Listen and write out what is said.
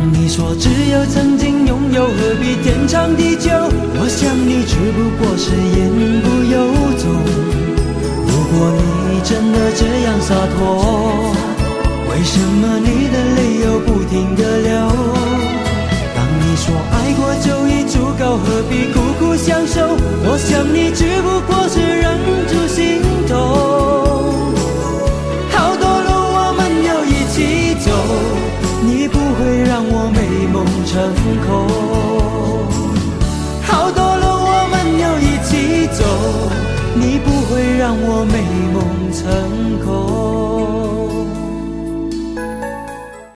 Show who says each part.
Speaker 1: 你说只有曾经拥有，何必天长地久？我想你只不过是言不由衷。如果你真的这样洒脱，为什么你的泪又不停地流？当你说爱过就已足够，何必苦苦相守？我想你只不过是忍住心痛。好多路我们要一起走，你不会让我美梦成空。好多路我们要一起走，你不会让我美梦成空。